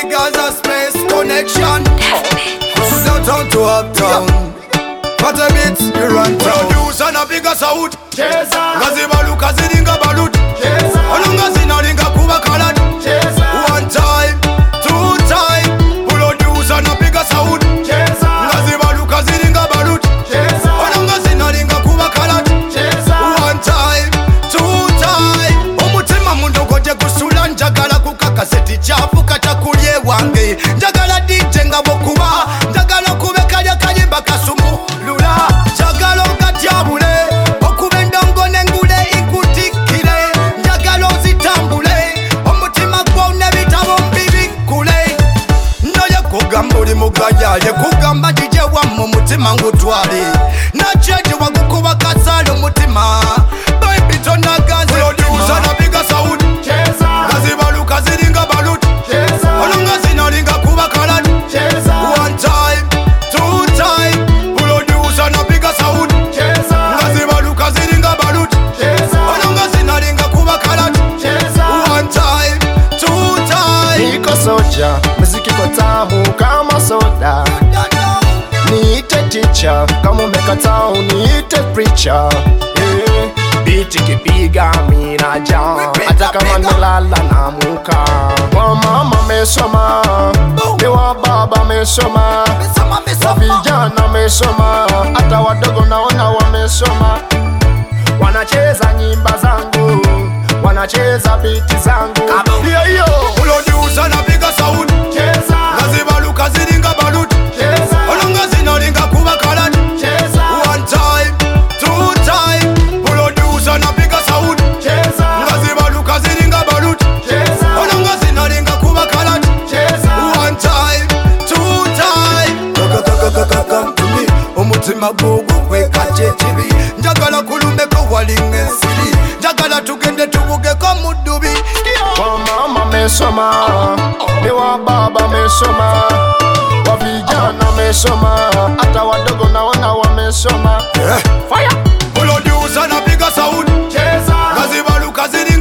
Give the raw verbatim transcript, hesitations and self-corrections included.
Gaza space connection. From downtown to uptown. What a bit you run town. Produce and a bigger sound. Gaziba luka ziringa balut. Olunga zinaringa kuba kalat. One time, two time. Produce and a bigger sound. Gaziba luka ziringa balut. Olunga zinaringa kuba kalat. One time, two time. Omutima mundu goje kusula njagala kukaka seti chafu katakulye wange. Njagala D J nga bokuba. Njagala kube kalya kayimba kasumu lula. Njagala ngatyabule. Okube ndongo nengule ikutikire. Njagala ozitambule. Omutima gwo nebitabo mbibikule. Noye kugamba oli mugayaye. Kugamba D J wammu mutima ngutwale. Nacheje wagukuba kasala omutima. Baby tonaganze producer na bigger sound. Gaziba luka ziringa balut. Olunga zinaringa kuba kalat. One time, two time. Producer na bigger sound. Gaziba luka ziringa balut. Olunga zinaringa kuba kalat. One time, two time. Niko soja, muziki kwa tamu kama soda. Niite teacher, kama umekataa niite preacher. Eh, biti kipiga mina jam, hata kama nilala naamka. Wa mama mesoma, ni wa baba mesoma, wa vijana mesoma, hata wadogo naona wamesoma. Wanacheza nyimba zangu, wanacheza biti zangu. Hiyo hiyo Producer na bigger sound. Gaziba luka ziringa balut. Olunga zinaringa kuba kalat. One time, two time. Producer na bigger sound. Gaziba luka ziringa balut. Olunga zinaringa kuba kalat. One time, two time. Come to me. Omutima gugu kweka chechibi. Njagala kulumbeko walinga ensiri. Njagala tugende tubugeko mudubi. wa mama mesoma, ni wa baba mesoma, wa vijana mesoma, hata wadogo naona wamesoma. Fire! Producer na bigger sound. Gaziba luka ziringa